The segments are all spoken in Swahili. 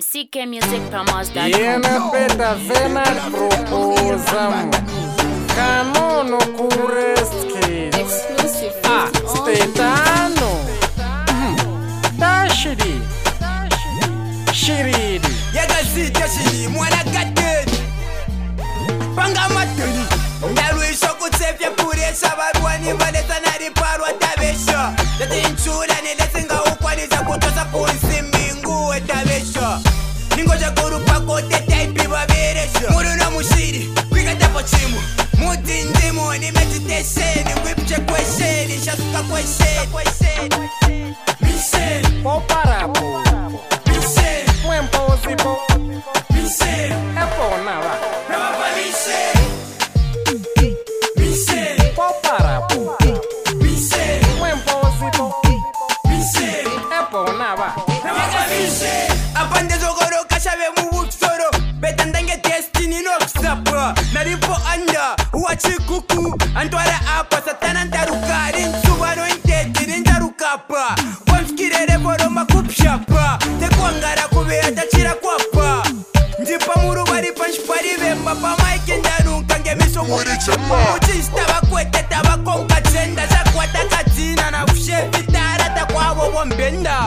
ckmusicpromos.com. Yenapeta vena proposam Kanono kurestki Exclusive. Stetano Dashidi Shiridi Yagazita shiri mwana gateni Panga mateni Ndaluisho kutsefya kuresa Barwani valeta nariparwa tabesha Tati inchura nilesinga ukwaniza kutosa kunsimbingu etabesha Ningoja kurupa kote taipi baberesha Muru na mushiri, kwikatapo chimu Muti ndimu ni meditation Wipche kwesheni, shasuka kwesheni Misheni Poparapo Misheni Mwemposipo Misheni Epo nava Nava misheni Misheni Poparapo Misheni Mwemposipo Misheni Epo nava Apande zogoro kashabe mubuksoro Betandange destiny no kusapa Naripo anda uwachikuku Antwara apa satana ndarukari Nsubano inteti nindarukapa Wamskirere boroma kupshapa Tekwangara kubea tachira kwapa Njipa muru bari panshpari bemba Pa maike ndarunka ngemiso murichapa Uchista bakwete tabakonka chenda Zakwata katina na kushefi tarata kwa wombenda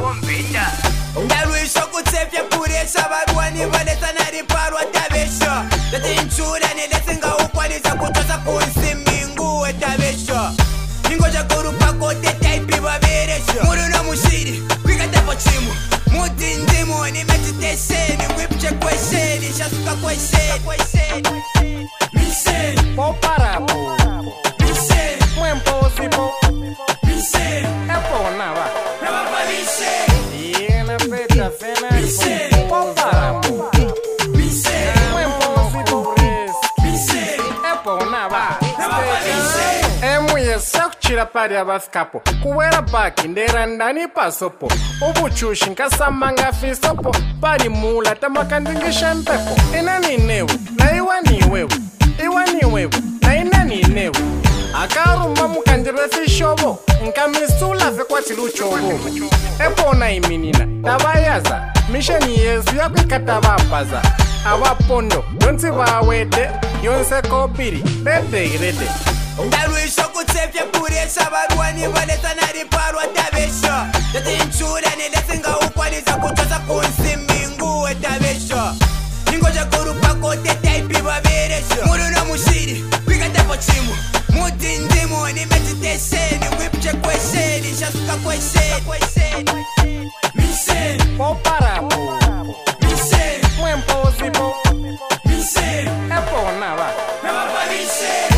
Ndaluisho kutsefya kuresa Barwani valeta nariparwa tabesha Tati inchura nilesinga ukwaniza kutosa kunsimbingu etabesha Ningoja kurupa kote taipi baberesha Muru na mushiri, kwikatapo chimu Muti ndimu ni meditation Wipche kwesheni, shasuka kwesheni Misheni Poparapo Misheni Mwemposipo Misheni Epo nava Nava misheni Yenapeta vena Poparapo Misheni Mwemposipo Misheni Epo nava Nava misheni Emuye sakuchira pari abasikapo kuwera baki ndera ndani pasopo ubuchushi nkasamanga fisopo pari mula tamakandingisha mpepo inaninewe na iwaniwewe iwaniwewe na inaninewe akarumba mukandire fishobo nkamisula vekwatiluchobo epona iminina tabayaza misheni yesu yakwikatabapaza abapondo yonsi bawede yonse kopiri redegirede Ndaluisho kutsefya kuresa Barwani valeta nariparwa tabesha Tati inchura nilesinga ukwaniza kutosa kunsimbingu etabesha Ningoja kurupa kote taipi baberesha Muru na mushiri, kwikatapo chimu Muti ndimu ni meditation Wipche kwesheni, shasuka kwesheni Misheni Poparapo Misheni Mwemposipo Misheni Epo nava Nava misheni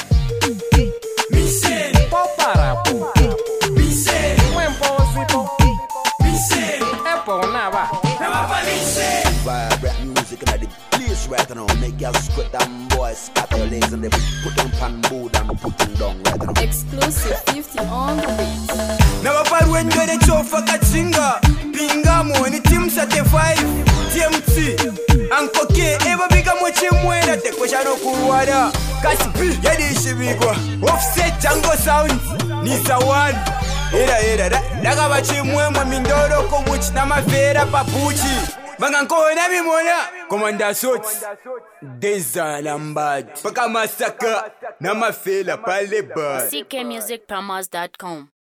Misheni Poparapo Misheni Mwemposipo Misheni Epo nava Nava misheni Vibrant music in the place right now. Make y'all squat them boys, scatter your legs and they put them pan board and put them down right now. Exclusive 50 on the beat. Navaparwe ndwere chofa katsinga Pingamo ni team sate 5 TMT Ankoke eva bika mochimwera Tekweshano kurwara Kasi B yedi ishibikwa Offset Django Sound Nisa 1 Era Daga bachimwemwa mindoro komuchi na mafera papuchi Banga nkona mimona Komanda Sot Deza Lambad Paka masaka na mafela pale bar ckmusicpromos.com.